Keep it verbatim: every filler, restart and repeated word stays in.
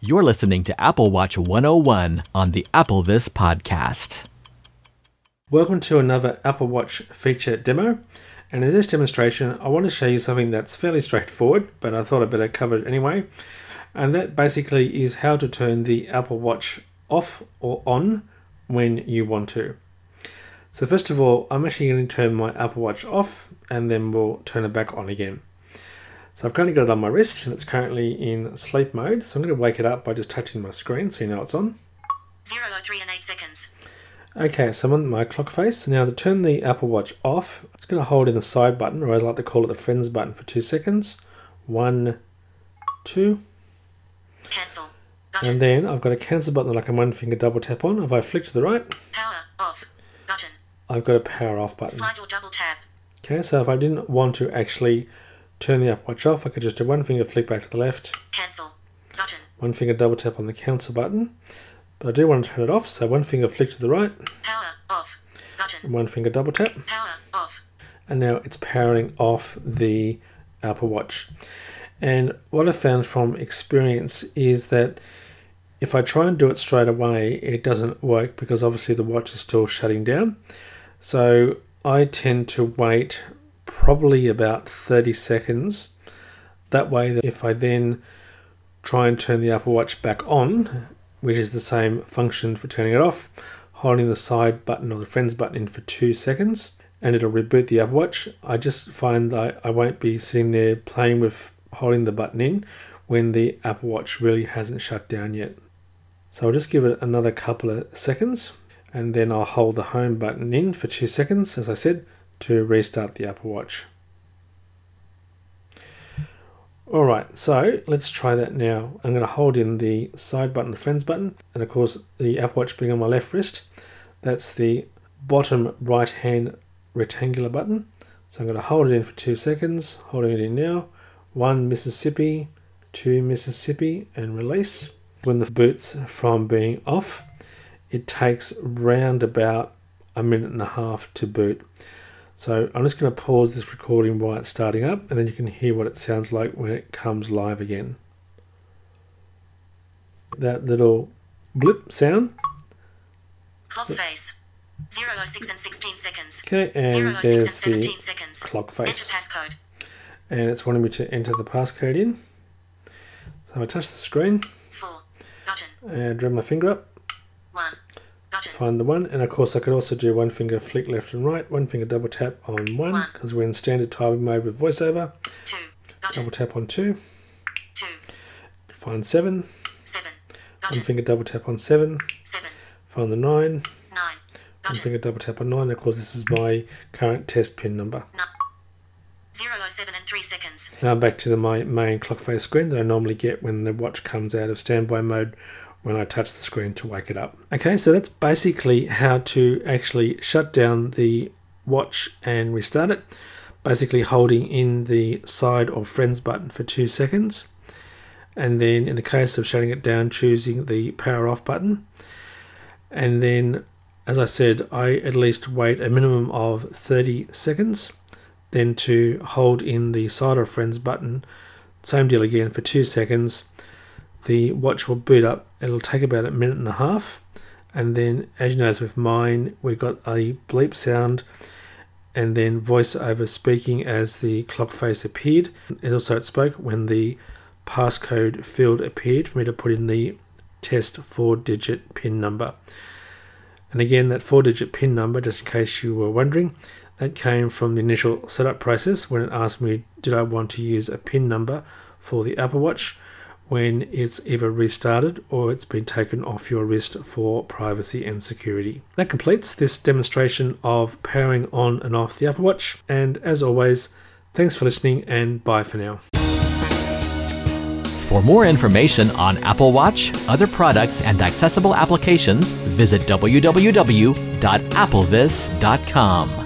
You're listening to Apple Watch one oh one on the AppleVis podcast. Welcome to another Apple Watch feature demo. And in this demonstration, I want to show you something that's fairly straightforward, but I thought I'd better cover it anyway. And that basically is how to turn the Apple Watch off or on when you want to. So first of all, I'm actually going to turn my Apple Watch off and then we'll turn it back on again. So I've currently got it on my wrist and it's currently in sleep mode. So I'm going to wake it up by just touching my screen so you know it's on. zero oh three and eight seconds. Okay, so I'm on my clock face. Now to turn the Apple Watch off, I'm just going to hold in the side button, or as I like to call it the friends button, for two seconds. One, two. Cancel. Button. And then I've got a cancel button that I can one finger double tap on. If I flick to the right, Power off. Button. I've got a power off button. Slide or double tap. Okay, so if I didn't want to actually turn the Apple Watch off, I could just do one finger flick back to the left. Cancel. Button. One finger double tap on the cancel button. But I do want to turn it off, so one finger flick to the right. Power off. Button. And one finger double tap. Power off. And now it's powering off the Apple Watch. And what I found from experience is that if I try and do it straight away, it doesn't work because obviously the watch is still shutting down. So I tend to wait probably about thirty seconds. That way that if I then try and turn the Apple Watch back on, which is the same function for turning it off, holding the side button or the friends button in for two seconds, and it'll reboot the Apple Watch. I just find that I won't be sitting there playing with holding the button in when the Apple Watch really hasn't shut down yet. So I'll just give it another couple of seconds, and then I'll hold the home button in for two seconds, as I said, to restart the Apple Watch. Alright, so let's try that now. I'm going to hold in the side button, the friends button, and of course the Apple Watch being on my left wrist, that's the bottom right hand rectangular button. So I'm going to hold it in for two seconds, holding it in now. One Mississippi, two Mississippi, and release. When the boots from being off, it takes round about a minute and a half to boot. So I'm just going to pause this recording while it's starting up, and then you can hear what it sounds like when it comes live again. That little blip sound. Clock So, face. zero oh six and sixteen seconds. okay, and zero oh six there's and seventeen the seconds. clock Enter face. passcode. And it's wanting me to enter the passcode in. So I touch the screen, four. Button. and drag my finger up, one. Button. find the one, and of course I could also do one finger flick left and right, one finger double tap on one, because we're in standard typing mode with VoiceOver. two. Button. Double tap on two, two. find seven, seven. one Button. finger double tap on seven, seven. find the nine, nine. one Button. finger double tap on nine. Of course this is my current test pin number. nine. zero oh seven and three seconds. Now back to the, my main clock face screen that I normally get when the watch comes out of standby mode when I touch the screen to wake it up. Okay, so that's basically how to actually shut down the watch and restart it. Basically holding in the side or friends button for two seconds. And then in the case of shutting it down, choosing the power off button. And then, as I said, I at least wait a minimum of thirty seconds. Then to hold in the side or friends button, same deal again for two seconds. The watch will boot up. It'll take about a minute and a half. And then, as you notice with mine, we've got a bleep sound and then VoiceOver speaking as the clock face appeared. And also it spoke when the passcode field appeared for me to put in the test four-digit PIN number. And again, that four-digit PIN number, just in case you were wondering, that came from the initial setup process when it asked me did I want to use a PIN number for the Apple Watch when it's either restarted or it's been taken off your wrist for privacy and security. That completes this demonstration of powering on and off the Apple Watch. And as always, thanks for listening and bye for now. For more information on Apple Watch, other products, and accessible applications, visit w w w dot applevis dot com.